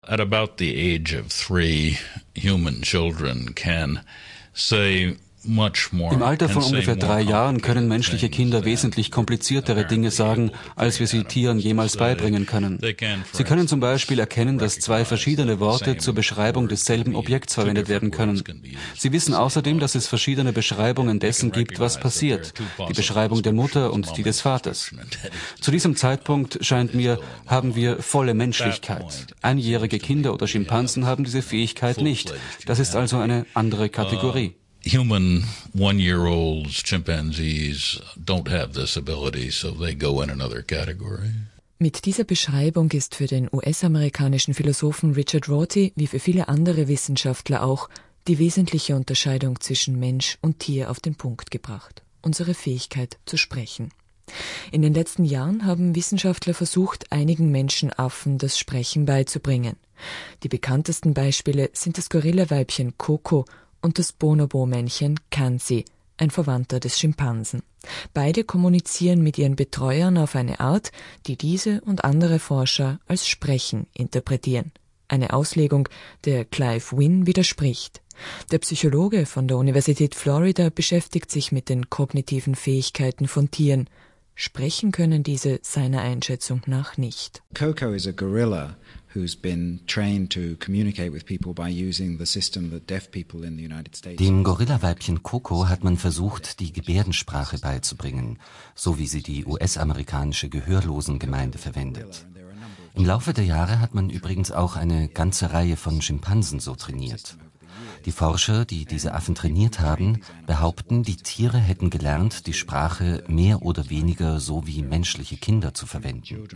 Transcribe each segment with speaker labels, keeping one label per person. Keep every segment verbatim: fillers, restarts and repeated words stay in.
Speaker 1: At about the age of three, human children can say
Speaker 2: Im Alter von ungefähr drei Jahren können menschliche Kinder wesentlich kompliziertere Dinge sagen, als wir sie Tieren jemals beibringen können. Sie können zum Beispiel erkennen, dass zwei verschiedene Worte zur Beschreibung desselben Objekts verwendet werden können. Sie wissen außerdem, dass es verschiedene Beschreibungen dessen gibt, was passiert, die Beschreibung der Mutter und die des Vaters. Zu diesem Zeitpunkt, scheint mir, haben wir volle Menschlichkeit. Einjährige Kinder oder Schimpansen haben diese Fähigkeit nicht. Das ist also eine andere Kategorie.
Speaker 1: Human one-year-olds, chimpanzees don't have this ability, so they go in another category.
Speaker 3: Mit dieser Beschreibung ist für den U S-amerikanischen Philosophen Richard Rorty, wie für viele andere Wissenschaftler auch, die wesentliche Unterscheidung zwischen Mensch und Tier auf den Punkt gebracht: unsere Fähigkeit zu sprechen. In den letzten Jahren haben Wissenschaftler versucht, einigen Menschenaffen das Sprechen beizubringen. Die bekanntesten Beispiele sind das Gorillaweibchen Coco und das Bonobo-Männchen Kansi, ein Verwandter des Schimpansen. Beide kommunizieren mit ihren Betreuern auf eine Art, die diese und andere Forscher als Sprechen interpretieren. Eine Auslegung, der Clive Wynne widerspricht. Der Psychologe von der Universität Florida beschäftigt sich mit den kognitiven Fähigkeiten von Tieren. Sprechen können diese seiner Einschätzung nach nicht.
Speaker 4: Coco is a gorilla who's been trained to communicate with people by using the system that deaf people in the United States.
Speaker 5: Dem Gorillaweibchen Coco hat man versucht, die Gebärdensprache beizubringen, so wie sie die U S-amerikanische Gehörlosengemeinde verwendet. Im Laufe der Jahre hat man übrigens auch eine ganze Reihe von Schimpansen so trainiert. Die Forscher, die diese Affen trainiert haben, behaupten, die Tiere hätten gelernt, die Sprache mehr oder weniger so wie menschliche Kinder zu verwenden.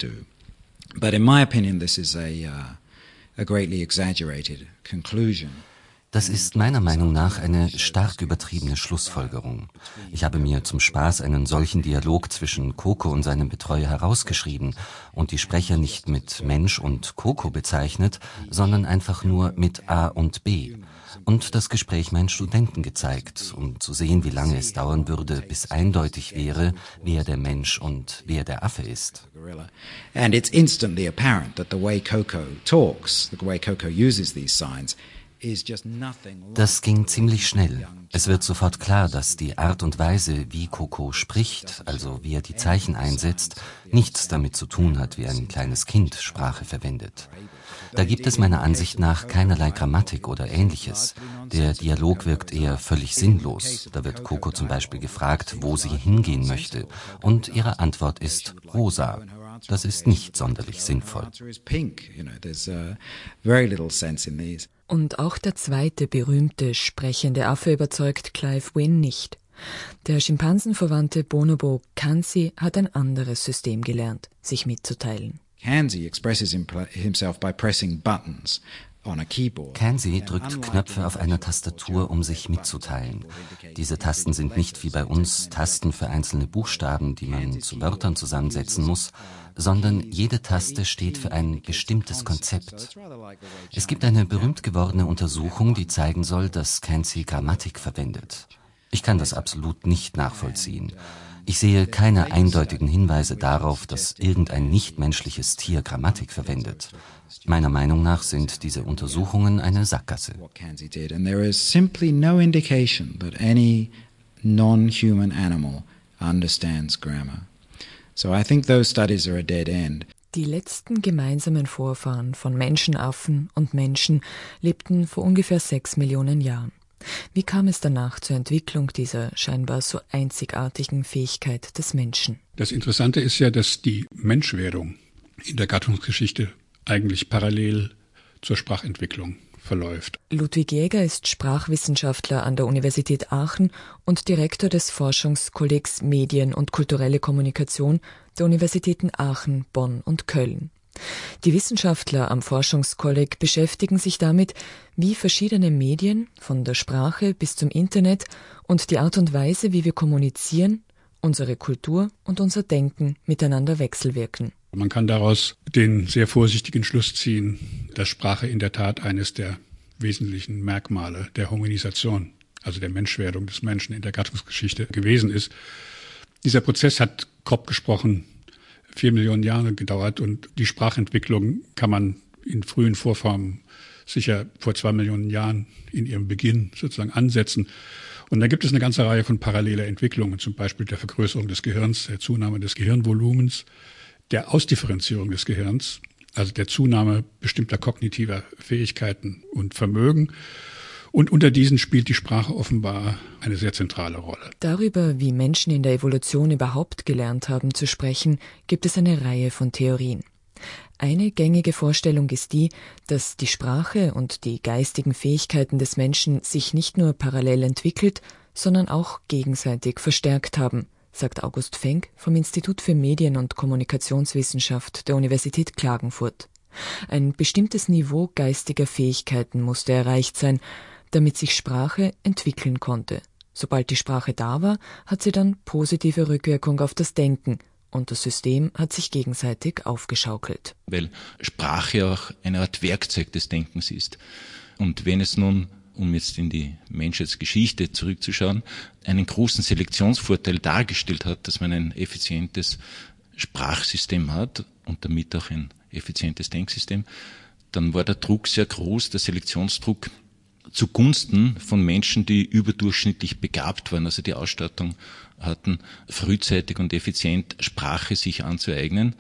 Speaker 4: But in my opinion, this is a, uh, a greatly exaggerated conclusion.
Speaker 5: Das ist meiner Meinung nach eine stark übertriebene Schlussfolgerung. Ich habe mir zum Spaß einen solchen Dialog zwischen Coco und seinem Betreuer herausgeschrieben und die Sprecher nicht mit Mensch und Coco bezeichnet, sondern einfach nur mit A und B. Und das Gespräch meinen Studenten gezeigt, um zu sehen, wie lange es dauern würde, bis eindeutig wäre, wer der Mensch und wer der Affe ist.
Speaker 4: And it's instantly apparent that the way Coco talks, the way Coco uses these signs,
Speaker 5: Das ging ziemlich schnell. Es wird sofort klar, dass die Art und Weise, wie Coco spricht, also wie er die Zeichen einsetzt, nichts damit zu tun hat, wie ein kleines Kind Sprache verwendet. Da gibt es meiner Ansicht nach keinerlei Grammatik oder Ähnliches. Der Dialog wirkt eher völlig sinnlos. Da wird Coco zum Beispiel gefragt, wo sie hingehen möchte, und ihre Antwort ist rosa. Das ist nicht sonderlich sinnvoll.
Speaker 3: Und auch der zweite berühmte sprechende Affe überzeugt Clive Wynne nicht. Der Schimpansenverwandte Bonobo Kansi hat ein anderes System gelernt, sich mitzuteilen.
Speaker 4: Kansi expresses himself by pressing buttons on a keyboard.
Speaker 5: Kansi drückt Knöpfe auf einer Tastatur, um sich mitzuteilen. Diese Tasten sind nicht wie bei uns Tasten für einzelne Buchstaben, die man zu Wörtern zusammensetzen muss, sondern jede Taste steht für ein bestimmtes Konzept. Es gibt eine berühmt gewordene Untersuchung, die zeigen soll, dass Kansi Grammatik verwendet. Ich kann das absolut nicht nachvollziehen. Ich sehe keine eindeutigen Hinweise darauf, dass irgendein nichtmenschliches Tier Grammatik verwendet. Meiner Meinung nach sind diese Untersuchungen eine Sackgasse.
Speaker 4: And there is simply no indication that any non-human animal understands grammar. So I think those studies are a dead end.
Speaker 3: Die letzten gemeinsamen Vorfahren von Menschenaffen und Menschen lebten vor ungefähr sechs Millionen Jahren. Wie kam es danach zur Entwicklung dieser scheinbar so einzigartigen Fähigkeit des Menschen?
Speaker 6: Das Interessante ist ja, dass die Menschwerdung in der Gattungsgeschichte eigentlich parallel zur Sprachentwicklung verläuft.
Speaker 3: Ludwig Jäger ist Sprachwissenschaftler an der Universität Aachen und Direktor des Forschungskollegs Medien und kulturelle Kommunikation der Universitäten Aachen, Bonn und Köln. Die Wissenschaftler am Forschungskolleg beschäftigen sich damit, wie verschiedene Medien, von der Sprache bis zum Internet und die Art und Weise, wie wir kommunizieren, unsere Kultur und unser Denken miteinander wechselwirken.
Speaker 6: Man kann daraus den sehr vorsichtigen Schluss ziehen, dass Sprache in der Tat eines der wesentlichen Merkmale der Hominisation, also der Menschwerdung des Menschen in der Gattungsgeschichte gewesen ist. Dieser Prozess hat grob gesprochen vier Millionen Jahre gedauert und die Sprachentwicklung kann man in frühen Vorformen sicher vor zwei Millionen Jahren in ihrem Beginn sozusagen ansetzen. Und da gibt es eine ganze Reihe von paralleler Entwicklungen, zum Beispiel der Vergrößerung des Gehirns, der Zunahme des Gehirnvolumens, der Ausdifferenzierung des Gehirns, also der Zunahme bestimmter kognitiver Fähigkeiten und Vermögen. Und unter diesen spielt die Sprache offenbar eine sehr zentrale Rolle.
Speaker 3: Darüber, wie Menschen in der Evolution überhaupt gelernt haben zu sprechen, gibt es eine Reihe von Theorien. Eine gängige Vorstellung ist die, dass die Sprache und die geistigen Fähigkeiten des Menschen sich nicht nur parallel entwickelt, sondern auch gegenseitig verstärkt haben, sagt August Fenk vom Institut für Medien- und Kommunikationswissenschaft der Universität Klagenfurt. Ein bestimmtes Niveau geistiger Fähigkeiten musste erreicht sein, damit sich Sprache entwickeln konnte. Sobald die Sprache da war, hat sie dann positive Rückwirkung auf das Denken und das System hat sich gegenseitig aufgeschaukelt.
Speaker 7: Weil Sprache auch eine Art Werkzeug des Denkens ist. Und wenn es nun, um jetzt in die Menschheitsgeschichte zurückzuschauen, einen großen Selektionsvorteil dargestellt hat, dass man ein effizientes Sprachsystem hat und damit auch ein effizientes Denksystem, dann war der Druck sehr groß, der Selektionsdruck zugunsten von Menschen, die überdurchschnittlich begabt waren, also die Ausstattung hatten, frühzeitig und effizient Sprache sich anzueignen,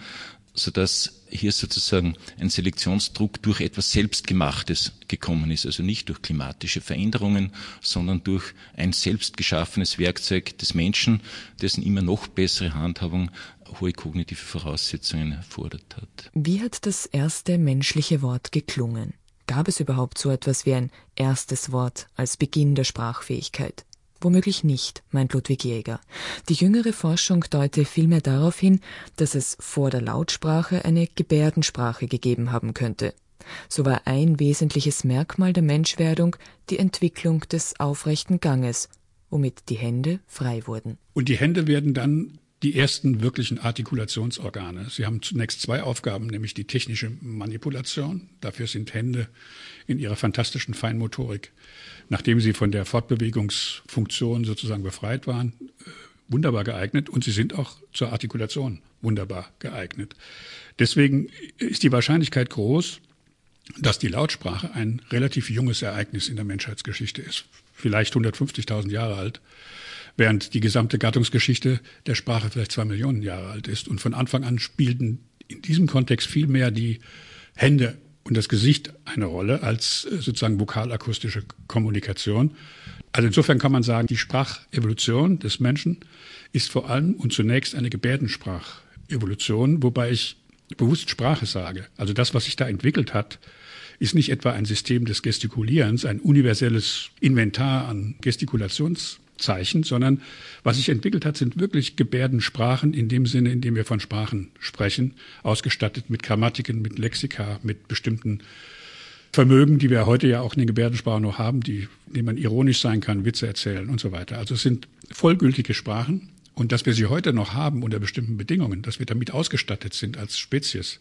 Speaker 7: sodass hier sozusagen ein Selektionsdruck durch etwas Selbstgemachtes gekommen ist, also nicht durch klimatische Veränderungen, sondern durch ein selbst geschaffenes Werkzeug des Menschen, dessen immer noch bessere Handhabung hohe kognitive Voraussetzungen erfordert hat.
Speaker 3: Wie hat das erste menschliche Wort geklungen? Gab es überhaupt so etwas wie ein erstes Wort als Beginn der Sprachfähigkeit? Womöglich nicht, meint Ludwig Jäger. Die jüngere Forschung deute vielmehr darauf hin, dass es vor der Lautsprache eine Gebärdensprache gegeben haben könnte. So war ein wesentliches Merkmal der Menschwerdung die Entwicklung des aufrechten Ganges, womit die Hände frei wurden.
Speaker 6: Und die Hände werden dann die ersten wirklichen Artikulationsorgane. Sie haben zunächst zwei Aufgaben, nämlich die technische Manipulation. Dafür sind Hände in ihrer fantastischen Feinmotorik, nachdem sie von der Fortbewegungsfunktion sozusagen befreit waren, wunderbar geeignet. Und sie sind auch zur Artikulation wunderbar geeignet. Deswegen ist die Wahrscheinlichkeit groß, dass die Lautsprache ein relativ junges Ereignis in der Menschheitsgeschichte ist. Vielleicht hundertfünfzigtausend Jahre alt. Während die gesamte Gattungsgeschichte der Sprache vielleicht zwei Millionen Jahre alt ist. Und von Anfang an spielten in diesem Kontext viel mehr die Hände und das Gesicht eine Rolle als sozusagen vokalakustische Kommunikation. Also insofern kann man sagen, die Sprachevolution des Menschen ist vor allem und zunächst eine Gebärdensprachevolution, wobei ich bewusst Sprache sage. Also das, was sich da entwickelt hat, ist nicht etwa ein System des Gestikulierens, ein universelles Inventar an Gestikulationszeichen, sondern was sich entwickelt hat, sind wirklich Gebärdensprachen in dem Sinne, in dem wir von Sprachen sprechen, ausgestattet mit Grammatiken, mit Lexika, mit bestimmten Vermögen, die wir heute ja auch in den Gebärdensprachen noch haben, die, in denen man ironisch sein kann, Witze erzählen und so weiter. Also es sind vollgültige Sprachen und dass wir sie heute noch haben unter bestimmten Bedingungen, dass wir damit ausgestattet sind als Spezies,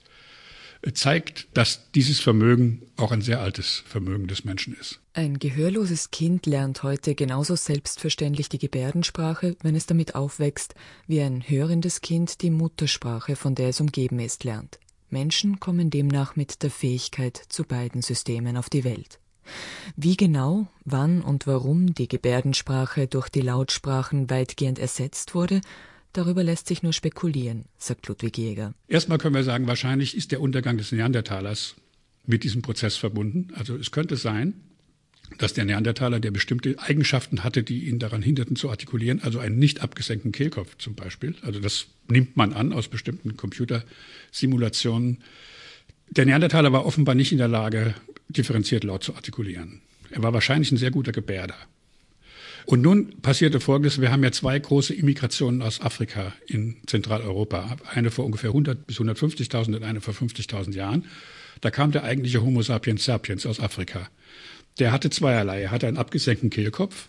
Speaker 6: zeigt, dass dieses Vermögen auch ein sehr altes Vermögen des Menschen ist.
Speaker 3: Ein gehörloses Kind lernt heute genauso selbstverständlich die Gebärdensprache, wenn es damit aufwächst, wie ein hörendes Kind die Muttersprache, von der es umgeben ist, lernt. Menschen kommen demnach mit der Fähigkeit zu beiden Systemen auf die Welt. Wie genau, wann und warum die Gebärdensprache durch die Lautsprachen weitgehend ersetzt wurde, darüber lässt sich nur spekulieren, sagt Ludwig Jäger.
Speaker 6: Erstmal können wir sagen, wahrscheinlich ist der Untergang des Neandertalers mit diesem Prozess verbunden. Also es könnte sein, dass der Neandertaler, der bestimmte Eigenschaften hatte, die ihn daran hinderten zu artikulieren, also einen nicht abgesenkten Kehlkopf zum Beispiel, also das nimmt man an aus bestimmten Computersimulationen. Der Neandertaler war offenbar nicht in der Lage, differenziert laut zu artikulieren. Er war wahrscheinlich ein sehr guter Gebärder. Und nun passierte Folgendes, wir haben ja zwei große Immigrationen aus Afrika in Zentraleuropa. Eine vor ungefähr hundert bis hundertfünfzigtausend und eine vor fünfzigtausend Jahren. Da kam der eigentliche Homo sapiens sapiens aus Afrika. Der hatte zweierlei. Er hatte einen abgesenkten Kehlkopf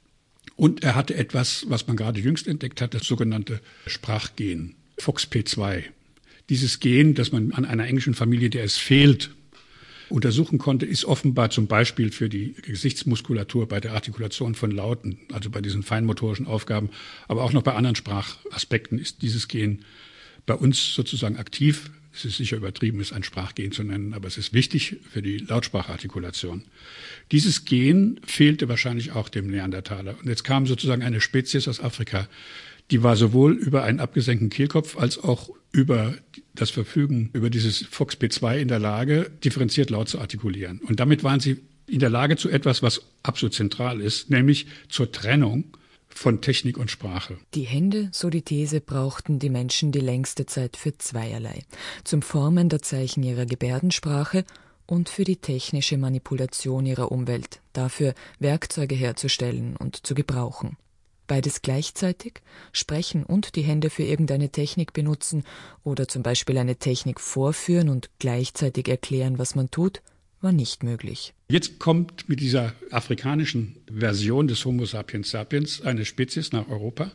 Speaker 6: und er hatte etwas, was man gerade jüngst entdeckt hat, das sogenannte Sprachgen, F O X P zwei. Dieses Gen, das man an einer englischen Familie, der es fehlt, untersuchen konnte, ist offenbar zum Beispiel für die Gesichtsmuskulatur bei der Artikulation von Lauten, also bei diesen feinmotorischen Aufgaben, aber auch noch bei anderen Sprachaspekten ist dieses Gen bei uns sozusagen aktiv. Es ist sicher übertrieben, es ein Sprachgen zu nennen, aber es ist wichtig für die Lautsprachartikulation. Dieses Gen fehlte wahrscheinlich auch dem Neandertaler. Und jetzt kam sozusagen eine Spezies aus Afrika, die war sowohl über einen abgesenkten Kehlkopf als auch über das Verfügen über dieses F O X P zwei in der Lage, differenziert laut zu artikulieren. Und damit waren sie in der Lage zu etwas, was absolut zentral ist, nämlich zur Trennung von Technik und Sprache.
Speaker 3: Die Hände, so die These, brauchten die Menschen die längste Zeit für zweierlei. Zum Formen der Zeichen ihrer Gebärdensprache und für die technische Manipulation ihrer Umwelt, dafür Werkzeuge herzustellen und zu gebrauchen. Beides gleichzeitig, sprechen und die Hände für irgendeine Technik benutzen oder zum Beispiel eine Technik vorführen und gleichzeitig erklären, was man tut, war nicht möglich.
Speaker 6: Jetzt kommt mit dieser afrikanischen Version des Homo sapiens sapiens eine Spezies nach Europa.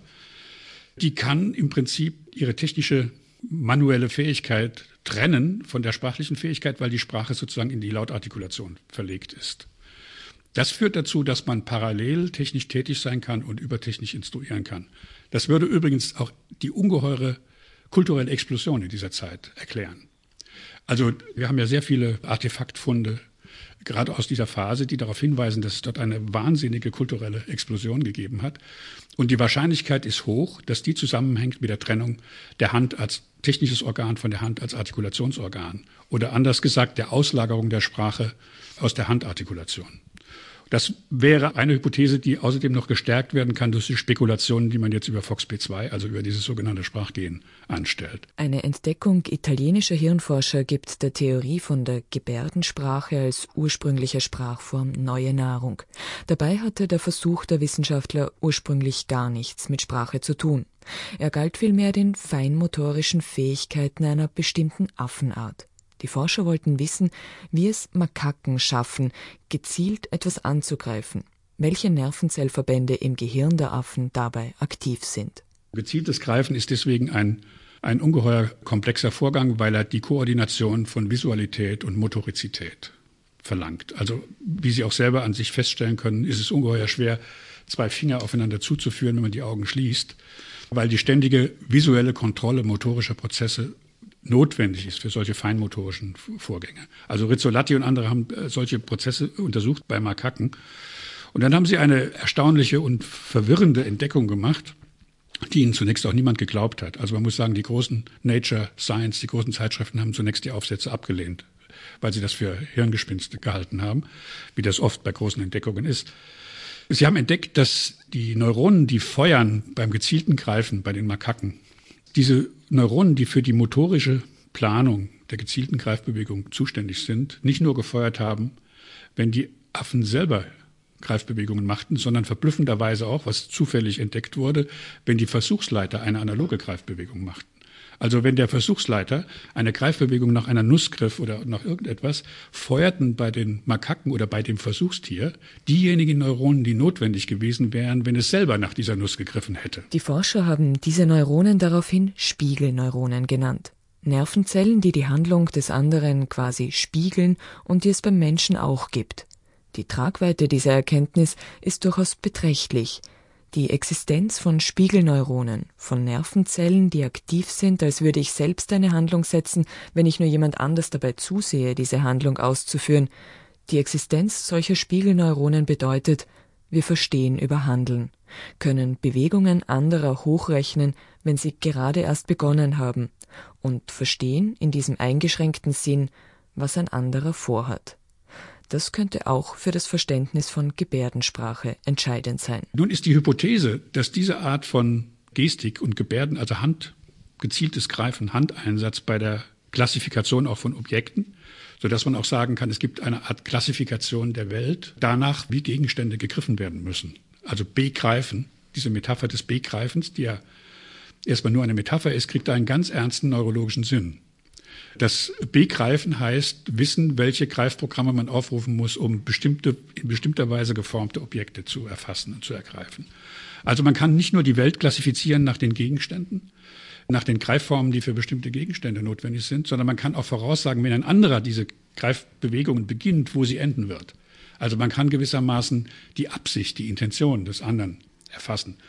Speaker 6: Die kann im Prinzip ihre technische manuelle Fähigkeit trennen von der sprachlichen Fähigkeit, weil die Sprache sozusagen in die Lautartikulation verlegt ist. Das führt dazu, dass man parallel technisch tätig sein kann und übertechnisch instruieren kann. Das würde übrigens auch die ungeheure kulturelle Explosion in dieser Zeit erklären. Also wir haben ja sehr viele Artefaktfunde, gerade aus dieser Phase, die darauf hinweisen, dass es dort eine wahnsinnige kulturelle Explosion gegeben hat. Und die Wahrscheinlichkeit ist hoch, dass die zusammenhängt mit der Trennung der Hand als technisches Organ von der Hand als Artikulationsorgan. Oder anders gesagt, der Auslagerung der Sprache aus der Handartikulation. Das wäre eine Hypothese, die außerdem noch gestärkt werden kann durch die Spekulationen, die man jetzt über F O X P zwei, also über dieses sogenannte Sprachgen, anstellt.
Speaker 3: Eine Entdeckung italienischer Hirnforscher gibt der Theorie von der Gebärdensprache als ursprünglicher Sprachform neue Nahrung. Dabei hatte der Versuch der Wissenschaftler ursprünglich gar nichts mit Sprache zu tun. Er galt vielmehr den feinmotorischen Fähigkeiten einer bestimmten Affenart. Die Forscher wollten wissen, wie es Makaken schaffen, gezielt etwas anzugreifen, welche Nervenzellverbände im Gehirn der Affen dabei aktiv sind.
Speaker 6: Gezieltes Greifen ist deswegen ein, ein ungeheuer komplexer Vorgang, weil er die Koordination von Visualität und Motorizität verlangt. Also wie Sie auch selber an sich feststellen können, ist es ungeheuer schwer, zwei Finger aufeinander zuzuführen, wenn man die Augen schließt, weil die ständige visuelle Kontrolle motorischer Prozesse notwendig ist für solche feinmotorischen Vorgänge. Also Rizzolatti und andere haben solche Prozesse untersucht bei Makaken. Und dann haben sie eine erstaunliche und verwirrende Entdeckung gemacht, die ihnen zunächst auch niemand geglaubt hat. Also man muss sagen, die großen Nature, Science, die großen Zeitschriften haben zunächst die Aufsätze abgelehnt, weil sie das für Hirngespinste gehalten haben, wie das oft bei großen Entdeckungen ist. Sie haben entdeckt, dass die Neuronen, die feuern beim gezielten Greifen bei den Makaken, diese Neuronen, die für die motorische Planung der gezielten Greifbewegung zuständig sind, nicht nur gefeuert haben, wenn die Affen selber Greifbewegungen machten, sondern verblüffenderweise auch, was zufällig entdeckt wurde, wenn die Versuchsleiter eine analoge Greifbewegung machten. Also wenn der Versuchsleiter eine Greifbewegung nach einer Nuss griff oder nach irgendetwas, feuerten bei den Makaken oder bei dem Versuchstier diejenigen Neuronen, die notwendig gewesen wären, wenn es selber nach dieser Nuss gegriffen hätte.
Speaker 3: Die Forscher haben diese Neuronen daraufhin Spiegelneuronen genannt. Nervenzellen, die die Handlung des anderen quasi spiegeln und die es beim Menschen auch gibt. Die Tragweite dieser Erkenntnis ist durchaus beträchtlich. Die Existenz von Spiegelneuronen, von Nervenzellen, die aktiv sind, als würde ich selbst eine Handlung setzen, wenn ich nur jemand anders dabei zusehe, diese Handlung auszuführen. Die Existenz solcher Spiegelneuronen bedeutet, wir verstehen über Handeln, können Bewegungen anderer hochrechnen, wenn sie gerade erst begonnen haben, und verstehen in diesem eingeschränkten Sinn, was ein anderer vorhat. Das könnte auch für das Verständnis von Gebärdensprache entscheidend sein.
Speaker 6: Nun ist die Hypothese, dass diese Art von Gestik und Gebärden, also Hand, gezieltes Greifen, Handeinsatz bei der Klassifikation auch von Objekten, sodass man auch sagen kann, es gibt eine Art Klassifikation der Welt danach, wie Gegenstände gegriffen werden müssen. Also begreifen, diese Metapher des Begreifens, die ja erstmal nur eine Metapher ist, kriegt einen ganz ernsten neurologischen Sinn. Das Begreifen heißt wissen, welche Greifprogramme man aufrufen muss, um bestimmte, in bestimmter Weise geformte Objekte zu erfassen und zu ergreifen. Also man kann nicht nur die Welt klassifizieren nach den Gegenständen, nach den Greifformen, die für bestimmte Gegenstände notwendig sind, sondern man kann auch voraussagen, wenn ein anderer diese Greifbewegungen beginnt, wo sie enden wird. Also man kann gewissermaßen die Absicht, die Intention des anderen erfassen.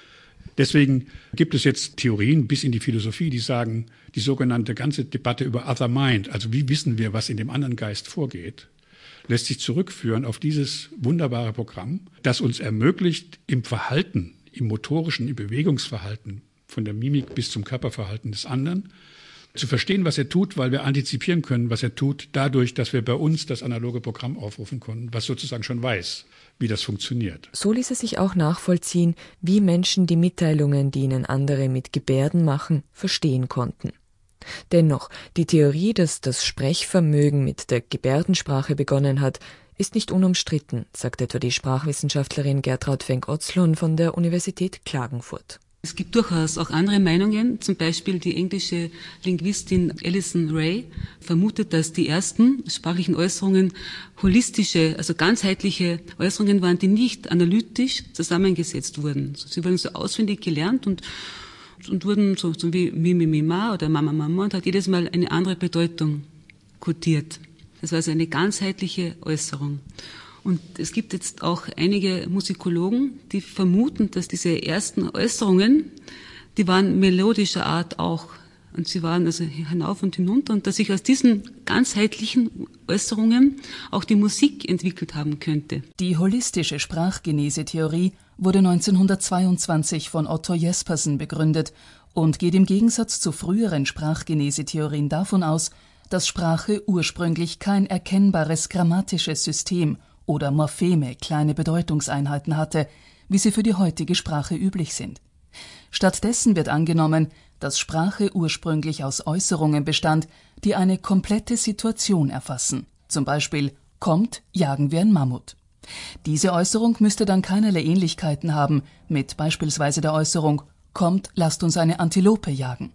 Speaker 6: Deswegen gibt es jetzt Theorien bis in die Philosophie, die sagen, die sogenannte ganze Debatte über Other Mind, also wie wissen wir, was in dem anderen Geist vorgeht, lässt sich zurückführen auf dieses wunderbare Programm, das uns ermöglicht, im Verhalten, im motorischen, im Bewegungsverhalten, von der Mimik bis zum Körperverhalten des anderen, zu verstehen, was er tut, weil wir antizipieren können, was er tut, dadurch, dass wir bei uns das analoge Programm aufrufen können, was sozusagen schon weiß, wie das funktioniert.
Speaker 3: So ließ es sich auch nachvollziehen, wie Menschen die Mitteilungen, die ihnen andere mit Gebärden machen, verstehen konnten. Dennoch, die Theorie, dass das Sprechvermögen mit der Gebärdensprache begonnen hat, ist nicht unumstritten, sagt etwa die Sprachwissenschaftlerin Gertraud Fenk-Otzlon von der Universität Klagenfurt.
Speaker 8: Es gibt durchaus auch andere Meinungen, zum Beispiel die englische Linguistin Alison Ray vermutet, dass die ersten sprachlichen Äußerungen holistische, also ganzheitliche Äußerungen waren, die nicht analytisch zusammengesetzt wurden. Sie wurden so auswendig gelernt und, und wurden so, so wie Mimi Mima oder Mama Mama und hat jedes Mal eine andere Bedeutung kodiert. Das war also eine ganzheitliche Äußerung. Und es gibt jetzt auch einige Musikologen, die vermuten, dass diese ersten Äußerungen, die waren melodischer Art auch. Und sie waren also hinauf und hinunter und dass sich aus diesen ganzheitlichen Äußerungen auch die Musik entwickelt haben könnte.
Speaker 9: Die holistische Sprachgenesetheorie wurde neunzehnhundertzweiundzwanzig von Otto Jespersen begründet und geht im Gegensatz zu früheren Sprachgenesetheorien davon aus, dass Sprache ursprünglich kein erkennbares grammatisches System oder Morpheme, kleine Bedeutungseinheiten hatte, wie sie für die heutige Sprache üblich sind. Stattdessen wird angenommen, dass Sprache ursprünglich aus Äußerungen bestand, die eine komplette Situation erfassen. Zum Beispiel, kommt, jagen wir ein Mammut. Diese Äußerung müsste dann keinerlei Ähnlichkeiten haben mit beispielsweise der Äußerung, kommt, lasst uns eine Antilope jagen.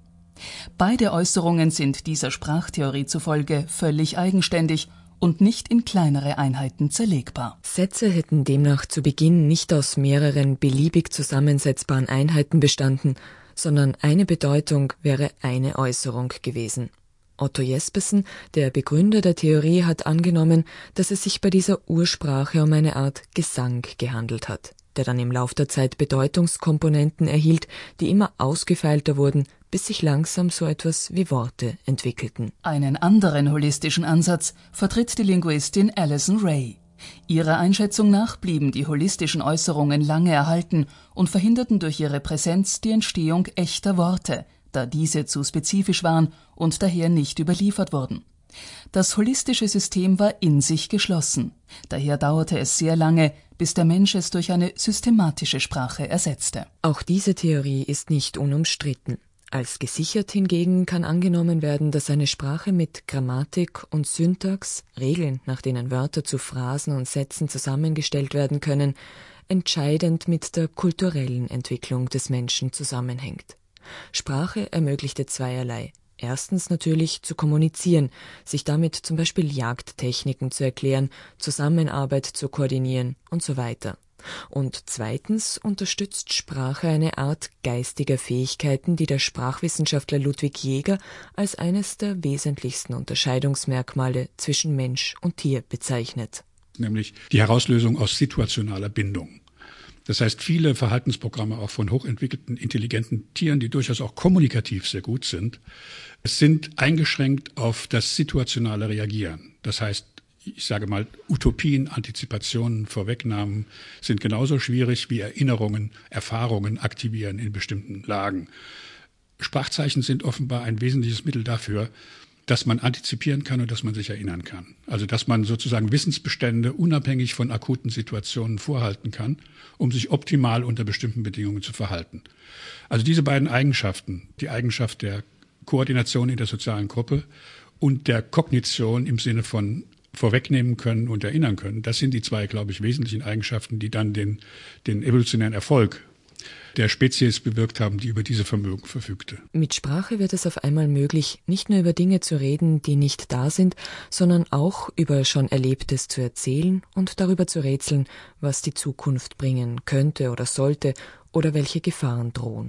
Speaker 9: Beide Äußerungen sind dieser Sprachtheorie zufolge völlig eigenständig und nicht in kleinere Einheiten zerlegbar.
Speaker 3: Sätze hätten demnach zu Beginn nicht aus mehreren beliebig zusammensetzbaren Einheiten bestanden, sondern eine Bedeutung wäre eine Äußerung gewesen. Otto Jespersen, der Begründer der Theorie, hat angenommen, dass es sich bei dieser Ursprache um eine Art Gesang gehandelt hat, der dann im Lauf der Zeit Bedeutungskomponenten erhielt, die immer ausgefeilter wurden, bis sich langsam so etwas wie Worte entwickelten.
Speaker 9: Einen anderen holistischen Ansatz vertritt die Linguistin Alison Ray. Ihrer Einschätzung nach blieben die holistischen Äußerungen lange erhalten und verhinderten durch ihre Präsenz die Entstehung echter Worte, da diese zu spezifisch waren und daher nicht überliefert wurden. Das holistische System war in sich geschlossen. Daher dauerte es sehr lange, bis der Mensch es durch eine systematische Sprache ersetzte.
Speaker 3: Auch diese Theorie ist nicht unumstritten. Als gesichert hingegen kann angenommen werden, dass eine Sprache mit Grammatik und Syntax, Regeln, nach denen Wörter zu Phrasen und Sätzen zusammengestellt werden können, entscheidend mit der kulturellen Entwicklung des Menschen zusammenhängt. Sprache ermöglichte zweierlei. Erstens natürlich zu kommunizieren, sich damit zum Beispiel Jagdtechniken zu erklären, Zusammenarbeit zu koordinieren und so weiter. Und zweitens unterstützt Sprache eine Art geistiger Fähigkeiten, die der Sprachwissenschaftler Ludwig Jäger als eines der wesentlichsten Unterscheidungsmerkmale zwischen Mensch und Tier bezeichnet.
Speaker 6: Nämlich die Herauslösung aus situationaler Bindung. Das heißt, viele Verhaltensprogramme auch von hochentwickelten, intelligenten Tieren, die durchaus auch kommunikativ sehr gut sind, sind eingeschränkt auf das situationale Reagieren. Das heißt, ich sage mal, Utopien, Antizipationen, Vorwegnahmen sind genauso schwierig wie Erinnerungen, Erfahrungen aktivieren in bestimmten Lagen. Sprachzeichen sind offenbar ein wesentliches Mittel dafür, dass man antizipieren kann und dass man sich erinnern kann. Also dass man sozusagen Wissensbestände unabhängig von akuten Situationen vorhalten kann, um sich optimal unter bestimmten Bedingungen zu verhalten. Also diese beiden Eigenschaften, die Eigenschaft der Koordination in der sozialen Gruppe und der Kognition im Sinne von vorwegnehmen können und erinnern können, das sind die zwei, glaube ich, wesentlichen Eigenschaften, die dann den, den evolutionären Erfolg der Spezies bewirkt haben, die über diese Vermögen verfügte.
Speaker 3: Mit Sprache wird es auf einmal möglich, nicht nur über Dinge zu reden, die nicht da sind, sondern auch über schon Erlebtes zu erzählen und darüber zu rätseln, was die Zukunft bringen könnte oder sollte oder welche Gefahren drohen.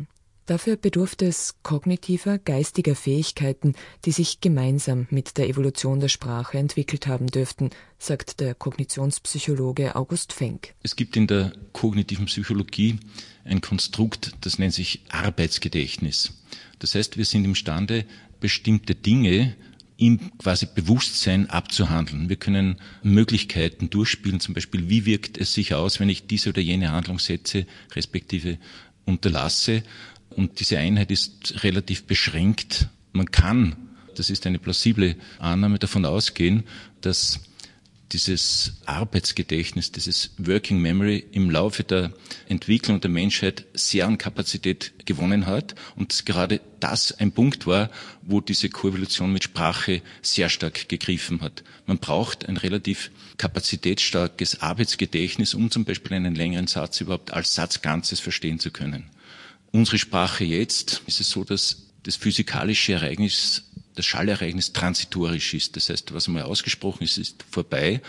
Speaker 3: Dafür bedurfte es kognitiver, geistiger Fähigkeiten, die sich gemeinsam mit der Evolution der Sprache entwickelt haben dürften, sagt der Kognitionspsychologe August Fenk.
Speaker 7: Es gibt in der kognitiven Psychologie ein Konstrukt, das nennt sich Arbeitsgedächtnis. Das heißt, wir sind imstande, bestimmte Dinge im quasi Bewusstsein abzuhandeln. Wir können Möglichkeiten durchspielen, zum Beispiel, wie wirkt es sich aus, wenn ich diese oder jene Handlung setze, respektive unterlasse. Und diese Einheit ist relativ beschränkt. Man kann, das ist eine plausible Annahme, davon ausgehen, dass dieses Arbeitsgedächtnis, dieses Working Memory im Laufe der Entwicklung der Menschheit sehr an Kapazität gewonnen hat und dass gerade das ein Punkt war, wo diese Koevolution mit Sprache sehr stark gegriffen hat. Man braucht ein relativ kapazitätsstarkes Arbeitsgedächtnis, um zum Beispiel einen längeren Satz überhaupt als Satzganzes verstehen zu können. Unsere Sprache jetzt ist es so, dass das physikalische Ereignis, das Schallereignis transitorisch ist. Das heißt, was einmal ausgesprochen ist, ist vorbei.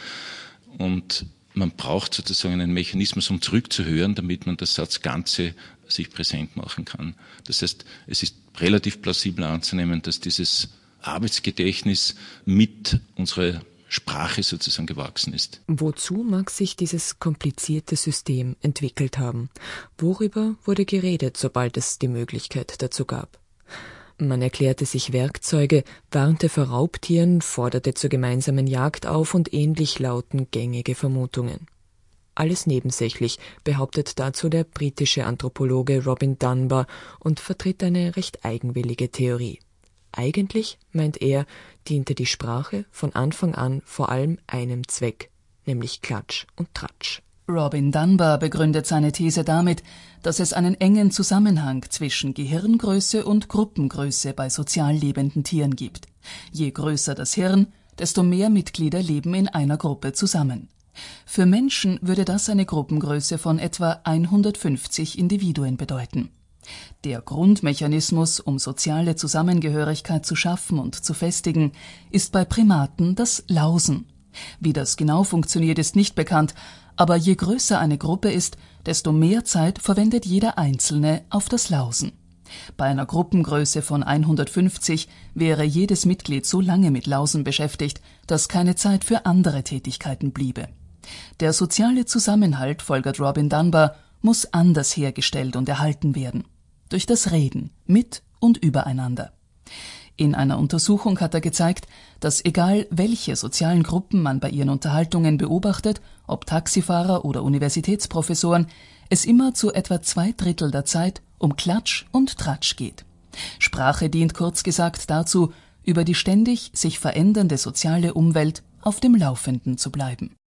Speaker 7: Und man braucht sozusagen einen Mechanismus, um zurückzuhören, damit man das Satzganze sich präsent machen kann. Das heißt, es ist relativ plausibel anzunehmen, dass dieses Arbeitsgedächtnis mit unserer Sprache sozusagen gewachsen ist.
Speaker 3: Wozu mag sich dieses komplizierte System entwickelt haben? Worüber wurde geredet, sobald es die Möglichkeit dazu gab? Man erklärte sich Werkzeuge, warnte vor Raubtieren, forderte zur gemeinsamen Jagd auf und ähnlich lauten gängige Vermutungen. Alles nebensächlich, behauptet dazu der britische Anthropologe Robin Dunbar und vertritt eine recht eigenwillige Theorie. Eigentlich, meint er, diente die Sprache von Anfang an vor allem einem Zweck, nämlich Klatsch und Tratsch.
Speaker 9: Robin Dunbar begründet seine These damit, dass es einen engen Zusammenhang zwischen Gehirngröße und Gruppengröße bei sozial lebenden Tieren gibt. Je größer das Hirn, desto mehr Mitglieder leben in einer Gruppe zusammen. Für Menschen würde das eine Gruppengröße von etwa hundertfünfzig Individuen bedeuten. Der Grundmechanismus, um soziale Zusammengehörigkeit zu schaffen und zu festigen, ist bei Primaten das Lausen. Wie das genau funktioniert, ist nicht bekannt, aber je größer eine Gruppe ist, desto mehr Zeit verwendet jeder Einzelne auf das Lausen. Bei einer Gruppengröße von hundertfünfzig wäre jedes Mitglied so lange mit Lausen beschäftigt, dass keine Zeit für andere Tätigkeiten bliebe. Der soziale Zusammenhalt, folgert Robin Dunbar, muss anders hergestellt und erhalten werden. Durch das Reden, mit und übereinander. In einer Untersuchung hat er gezeigt, dass egal welche sozialen Gruppen man bei ihren Unterhaltungen beobachtet, ob Taxifahrer oder Universitätsprofessoren, es immer zu etwa zwei Drittel der Zeit um Klatsch und Tratsch geht. Sprache dient kurz gesagt dazu, über die ständig sich verändernde soziale Umwelt auf dem Laufenden zu bleiben.